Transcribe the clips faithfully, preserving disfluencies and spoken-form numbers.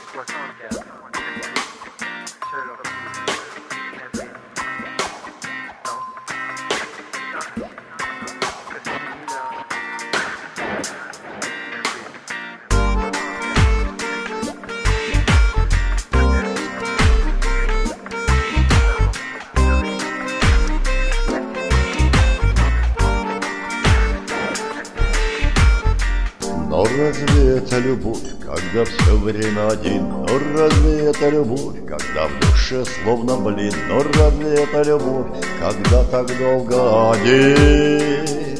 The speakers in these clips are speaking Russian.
Но разве это любовь, когда все время один? Но разве это любовь, когда в душе словно блин? Но разве это любовь, когда так долго один?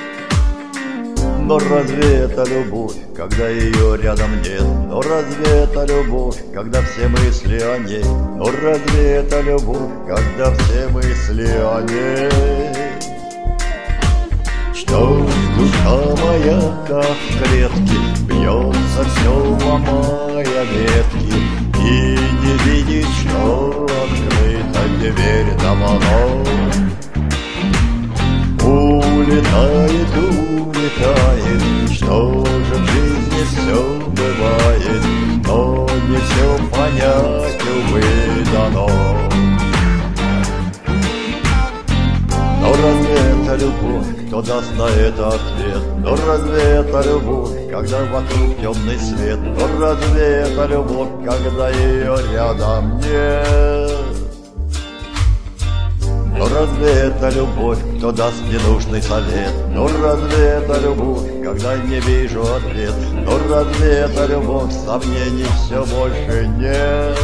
Но разве это любовь, когда ее рядом нет? Но разве это любовь, когда все мысли о ней? Но разве это любовь, когда все мысли о ней? Что ж, душа моя, как в клетке, бьется все, ломая ветки, и не видит, что открыта дверь давно. Улетает, улетает, что же в жизни все бывает, но не все понять, увы, дано. Но разве это любовь, кто даст на это ответ? Но разве это любовь, когда вокруг темный свет? Но разве это любовь, когда ее рядом нет? Но разве это любовь, кто даст ненужный совет? Но разве это любовь, когда не вижу ответ? Но разве это любовь, сомнений все больше нет?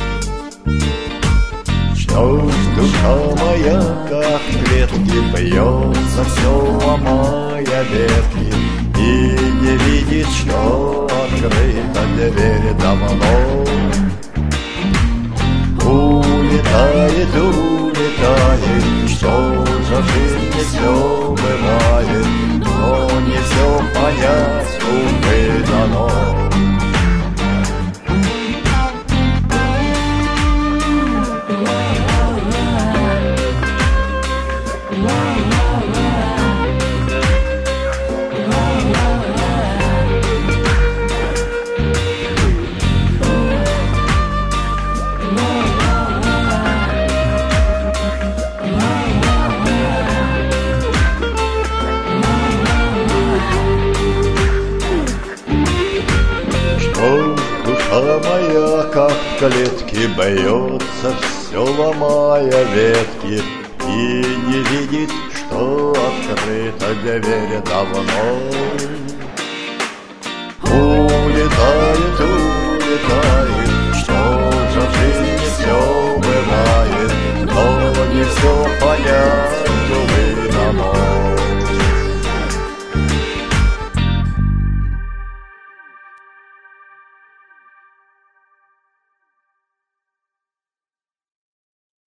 Что ж, душа моя, как в клетке, бьется все, ломая ветки, и не видит, что открыта дверь давно. Улетает, улетает, что же в жизни все бывает, но не все понять, увы, дано. Душа моя, как в клетке, бьется, все ломая ветки, и не видит, что открыта дверь давно. Улетает,